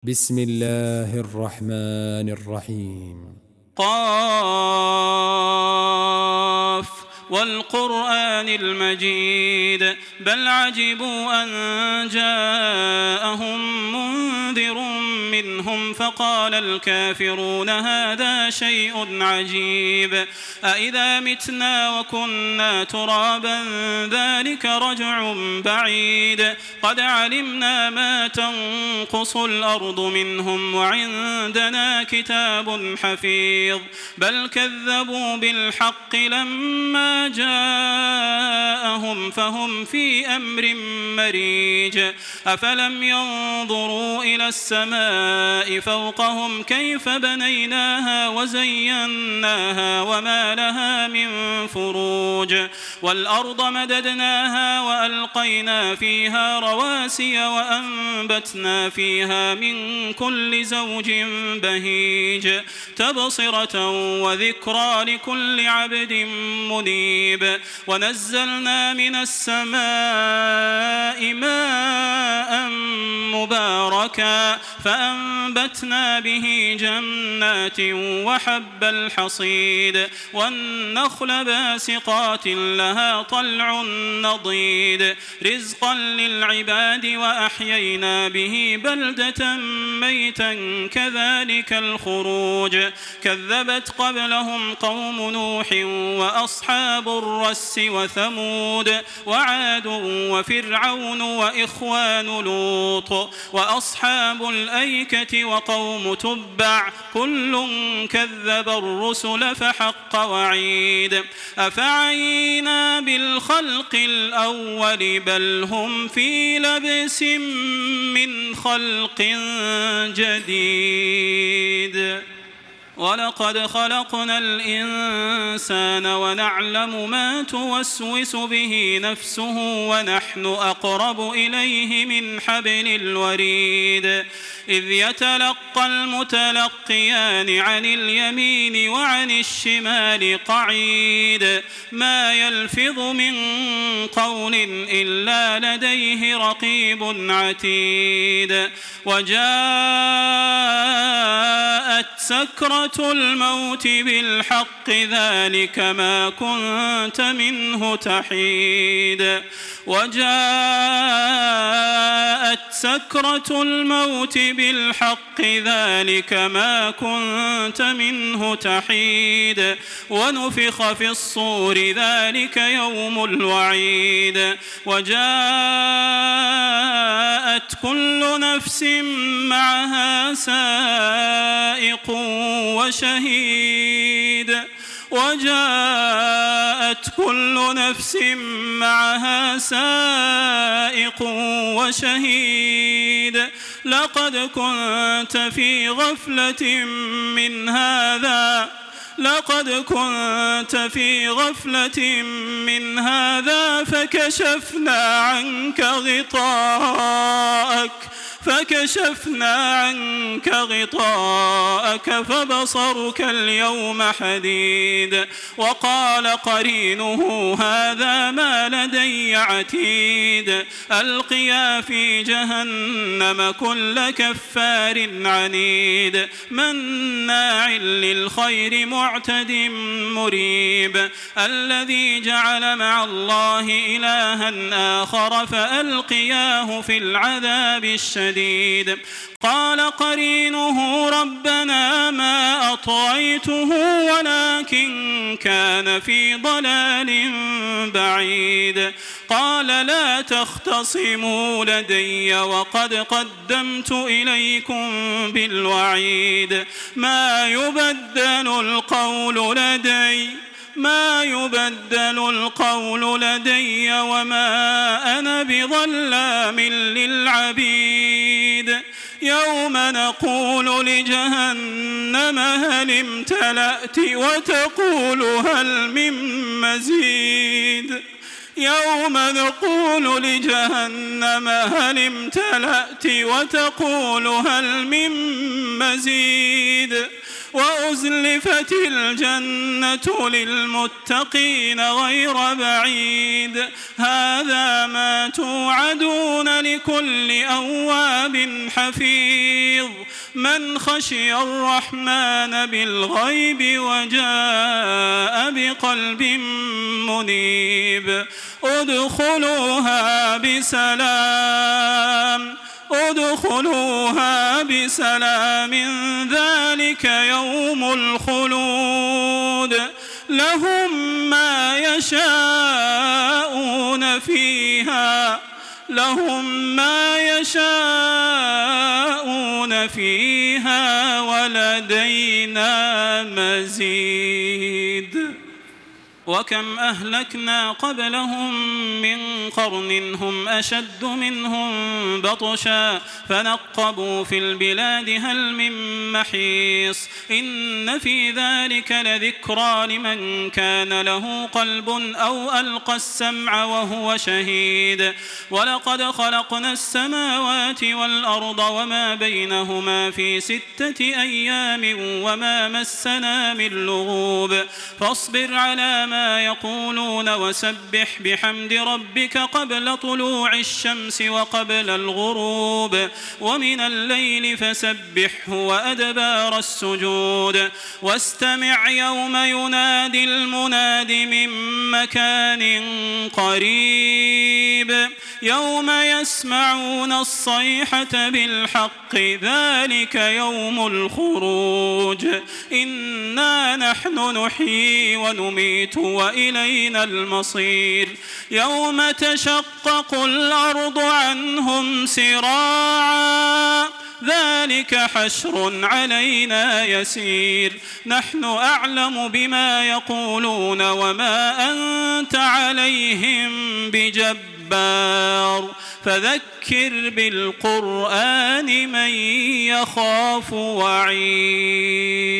بسم الله الرحمن الرحيم. قاف والقرآن المجيد بل عجبوا أن جاءهم منذر منهم فقال الكافرون هذا شيء عجيب أإذا متنا وكنا ترابا ذلك رجع بعيد قد علمنا ما تنقص الأرض منهم وعندنا كتاب حفيظ بل كذبوا بالحق لما جاءهم فهم في أمر مريج أفلم ينظروا إلى السماء فوقهم كيف بنيناها وزيناها وما لها من فروج والأرض مددناها وألقينا فيها رواسي وأنبتنا فيها من كل زوج بهيج تبصرة وذكرى لكل عبد منيب ونزلنا من السماء ماء مباركا فأنبتنا به جنات وحب الحصيد والنخل باسقات لها طلع نضيد رزقا للعباد وأحيينا به بلدة ميتا كذلك الخروج كذبت قبلهم قوم نوح وأصحاب الرس وثمود وعاد وفرعون وإخوان لوط وأصحاب الأيكة وقوم تبع كل كذب الرسل فحق وعيد أفعينا بالخلق الأول بل هم في لبس من خلق جديد ولقد خلقنا الإنسان ونعلم ما توسوس به نفسه ونحن أقرب إليه من حبل الوريد إذ يتلقى المتلقيان عن اليمين وعن الشمال قعيد ما يلفظ من قول إلا لديه رقيب عتيد وجاءت سكرة الموت بالحق ذلك ما كنت منه تحيد وجاءت سكرة الموت بالحق ذلك ما كنت منه تحيد ونفخ في الصور ذلك يوم الوعيد وجاءت كل نفس معها سائق وشهيد وجاءت كل نفس معها سائق وشهيد لقد كنت في غفلة من هذا فكشفنا عنك غطاءك فبصرك اليوم حديد وقال قرينه هذا ما لدي عتيد ألقيا في جهنم كل كفار عنيد مناع للخير معتد مريب الذي جعل مع الله إلها آخر فألقياه في العذاب الشديد قال قرينه ربنا ما أطغيته ولكن كان في ضلال بعيد قال لا تختصموا لدي وقد قدمت إليكم بالوعيد ما يبدل القول لدي وما أنا بظلام للعبيد يوم نقول لجهنم هل امتلأت وتقول هل من مزيد يوم نقول لجهنم هل امتلأت وتقول هل من مزيد وأزلفت الجنة للمتقين غير بعيد هذا ما توعدون لكل أواب حفيظ من خشي الرحمن بالغيب وجاء بقلب منيب ادخلوها بسلام ذلك يوم الخلود لهم ما يشاءون فيها ولدينا مزيد وكم أهلكنا قبلهم من قرن هم أشد منهم بطشا فنقبوا في البلاد هل من محيص إن في ذلك لذكرى لمن كان له قلب أو ألقى السمع وهو شهيد ولقد خلقنا السماوات والأرض وما بينهما في 6 أيام وما مسنا من لغوب فاصبر على ما يقولون وسبح بحمد ربك قبل طلوع الشمس وقبل الغروب ومن الليل فسبحه وأدبار السجود واستمع يوم ينادي المناد من مكان قريب يوم يسمعون الصيحة بالحق ذلك يوم الخروج إنا نحن نحيي ونميت وإلينا المصير يوم تشقق الأرض عنهم سراعا ذلك حشر علينا يسير نحن أعلم بما يقولون وما أنت عليهم بجبار فذكر بالقرآن من يخاف وعيد